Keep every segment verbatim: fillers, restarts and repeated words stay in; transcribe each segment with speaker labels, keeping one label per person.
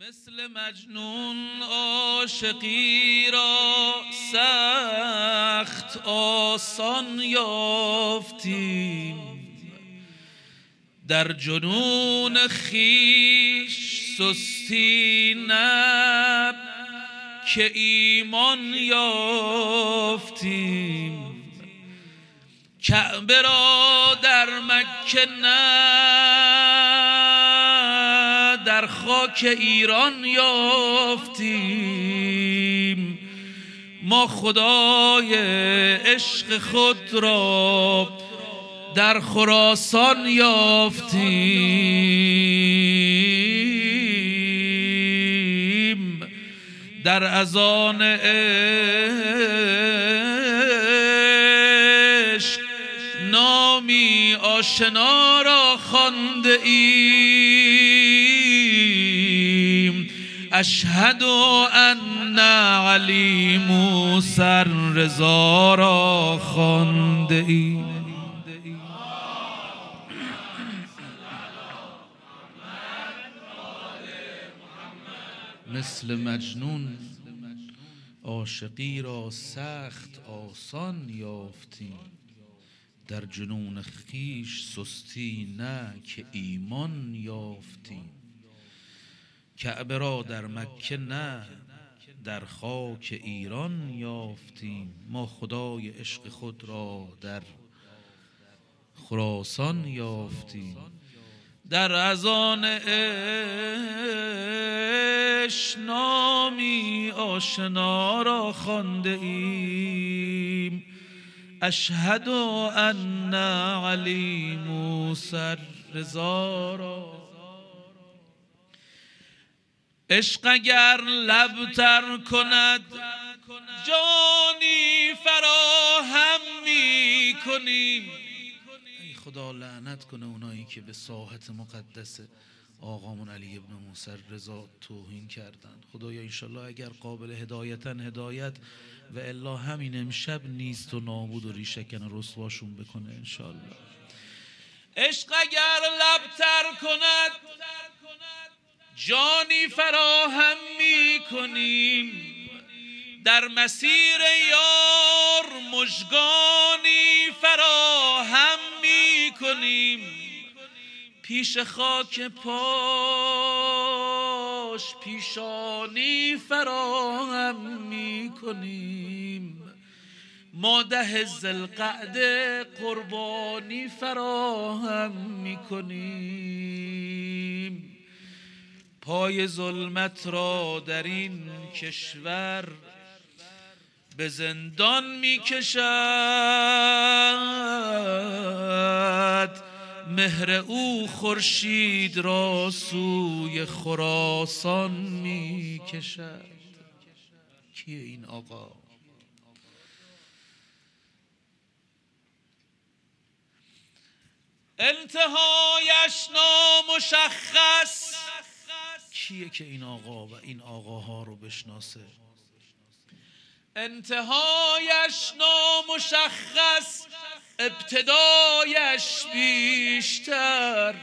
Speaker 1: مثل مجنون عاشقی را سخت آسان یافتیم، در جنون خویش سستی نه که ایمان یافتیم. کعبه را در مکه نه در خاک ایران یافتیم. ما خدای عشق خود را در خراسان یافتیم. در اذان عشق نامی آشنا را خوانده ایم. اشهد ان علی موسی رضا را خوانده ایم. مثل مجنون عاشقی را سخت آسان یافتیم، در جنون خویش سستی نه که ایمان یافتیم. کعبه را در مکه نه در خاک ایران یافتیم. ما خدای عشق خود را در خراسان یافتیم. در اذان عشق نامی آشنا را خوانده ایم. اشهد ان علی موسی رضا را. عشق اگر لب تر کند جانی فراهم می کنیم. ای خدا لعنت کنه اونایی که به ساحت مقدس آقامون علی ابن موسی رضا توهین کردن. خدایا انشالله اگر قابل هدایتن هدایت و الا همین امشب نیست و نابود و ریشکن رسواشون بکنه انشالله. عشق اگر لب تر کند جانی فراهم می کنیم. در مسیر یار مژگانی فراهم می کنیم. پیش خاک پاش پیشانی فراهم می کنیم. ما ده ذوالقعده قربانی فراهم می کنیم. پای ظلمت را در این کشور به زندان می کشد. مهر او خورشید را سوی خراسان می کشد. کیه این آقا؟ انتهایش نامشخص. کیه که این آقا و این آقاها رو بشناسه؟ انتهایش نامشخص، ابتدایش بیشتر.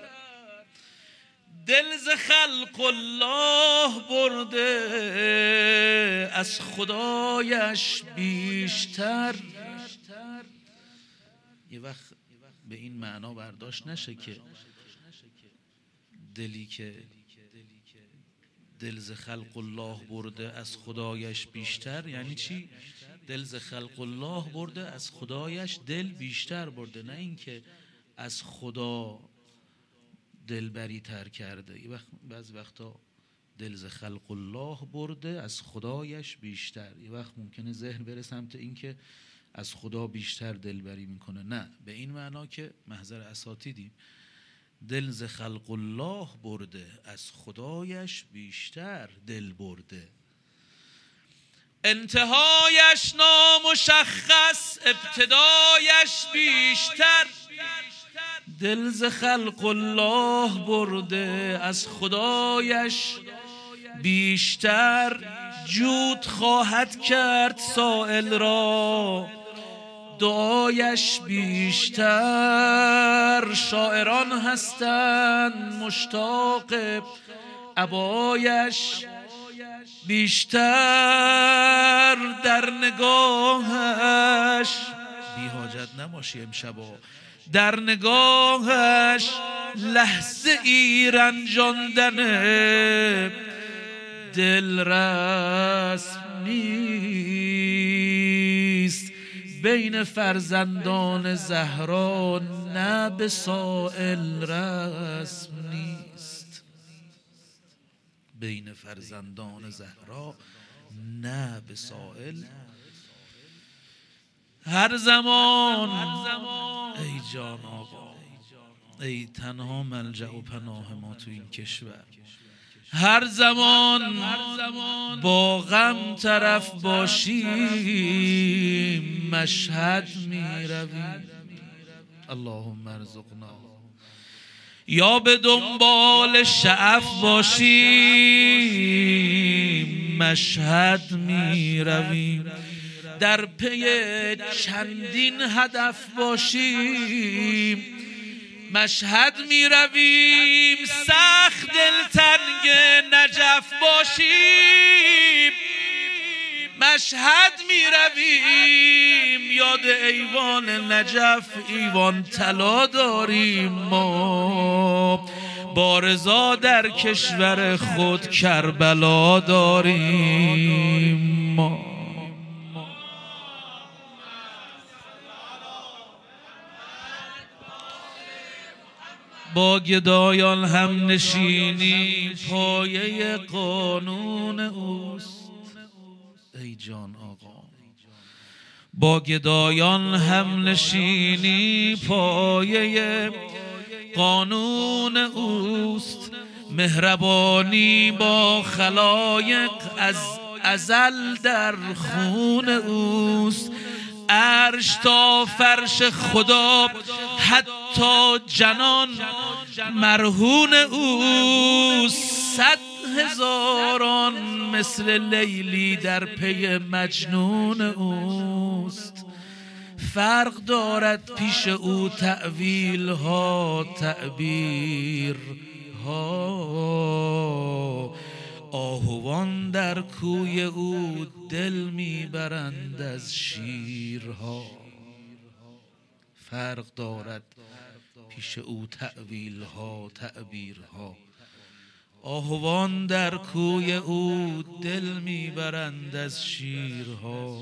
Speaker 1: دل ز خلق الله برده از خدایش بیشتر. یه وقت به این معنا برداشت نشه که دلی که دل ز خلق الله برده از خدایش بیشتر یعنی چی؟ دل ز خلق الله برده از خدایش دل بیشتر برده، نه اینکه از خدا دلبری تر کرده. یه وقت بعضی وقتا دل ز خلق الله برده از خدایش بیشتر، یه وقت ممکنه ذهن بره سمت اینکه از خدا بیشتر دلبری میکنه. نه، به این معنا که محضر اساتیدیم. دل ز خلق الله برده از خدایش بیشتر دل برده. انتهایش نامشخص، ابتدایش بیشتر. دل ز خلق الله برده از خدایش بیشتر. جود خواهد کرد سائل را دعایش بیشتر. شاعران هستند مشتاق عبایش بیشتر در نگاهش، بی حاجت نباشی امشبا، در نگاهش لحظه ای رنجاندن دل رسم نیست. بین فرزندان زهرا نه به سائل رسم نیست. بین فرزندان زهرا نه به سائل. هر زمان ای جان آقا، ای تنها ملجأ و پناه ما تو این کشور، هر زمان با غم طرف باشیم مشهد می رویم. اللهم ارزقنا. یا به دنبال شعف باشیم مشهد می رویم. در پی چندین هدف باشیم مشهد می رویم. سخت دلتنگ نجف باشیم مشهد می رویم. یاد ایوان نجف ایوان طلا داریم ما، بارزا در کشور خود کربلا داریم ما. با گدایان هم نشینی پایه قانون اوست. ای جان آقا، با گدایان هم نشینی پایه قانون اوست. مهربانی با خلایق از ازل در خون اوست. عرش تا فرش خدا حتی جنان مرهون اوست. صد هزاران مثل لیلی در پی مجنون اوست. فرق دارد پیش او تأویل ها تعبیر ها. آهوان در کوی او دل میبرند از شیرها. فرق دارد پیش او تأویل ها تعبیر ها. آهوان در کوی او دل میبرند از شیرها.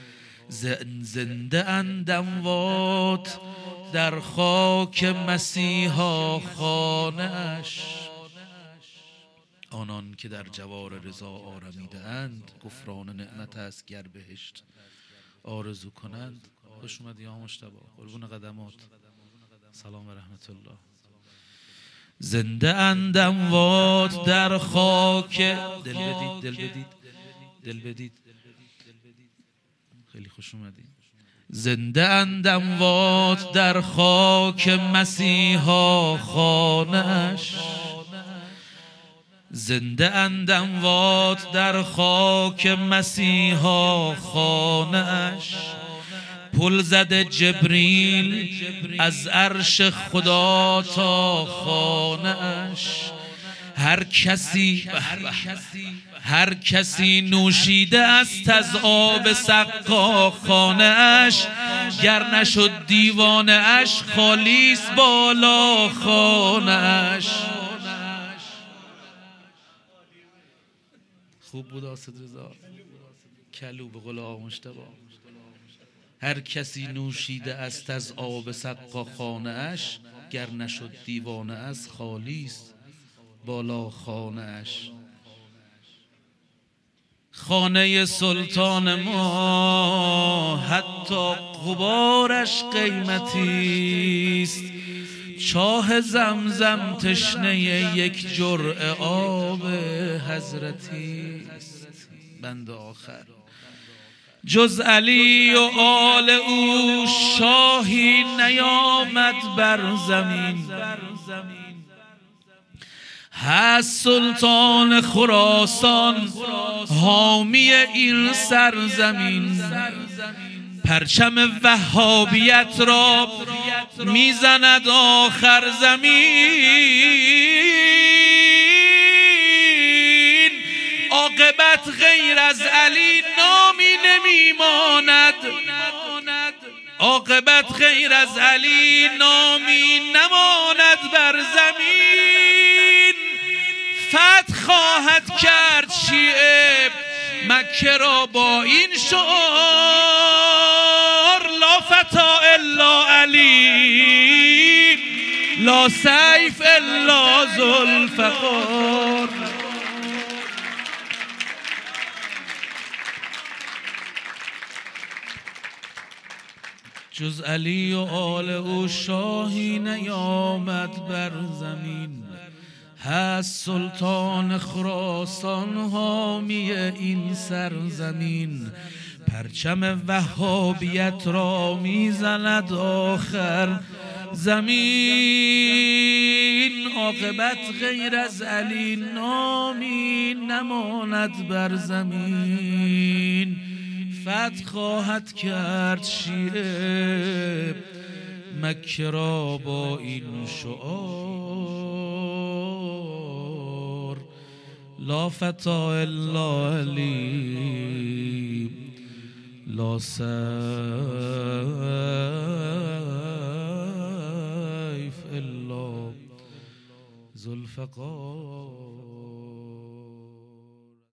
Speaker 1: زنده اند اموات در خاک مسیحا خانه‌اش. آنان که در جوار رضا آرمیده اند گفران نعمت است گر بهشت آرزو کنند. خوش اومدی یا مجتبی، قربون قدمات، سلام و رحمت الله. زنده اند اموات در خاک، دل بدید دل بدید دل بدید، خیلی خوش اومدی. زنده اند اموات در خاک مسیحا خانه‌اش. زنده اند اموات در خاک مسیحا خانه‌اش. پل زده جبریل از عرش خدا تا خانه‌اش. هر کسی هر کسی نوشیده است از آب سقا خانه‌اش. گر نشد دیوانه اش خالیست بالا خانه‌اش. خوب بود آسد رضا کلو به قول آقا مجتبی. هر کسی نوشیده است از آب سقا خانه‌اش. گر نشد دیوانه است خالیست بالا خانه‌اش. خانه سلطان ما حتی غبارش قیمتی است. چاه زمزم تشنه یک جرعه آب حضرتی است. بند آخر جز علی و آل او شاهی نیامد بر زمین. هست سلطان خراسان حامی این سرزمین. پرچم وهابیت را میزند آخر زمین. عاقبت غیر از علی نامی نمیماند، عاقبت غیر از علی نامی نماند بر زمین. فتح خواهد کرد شیعه مکه را با این شعار لا فتا الا علی، لا سیف الا ذوالفقار. جز علی و آل او شاهی نیامد بر زمین، هست سلطان خراسان حامی این سرزمین. پرچم وهابیت را میزند آخر زمین، عاقبت غیر از علی نامی نماند بر زمین. فتح خواهد کرد شیعه مکه را با این شعار لا فتا الا علی، لا سیف الا ذوالفقار.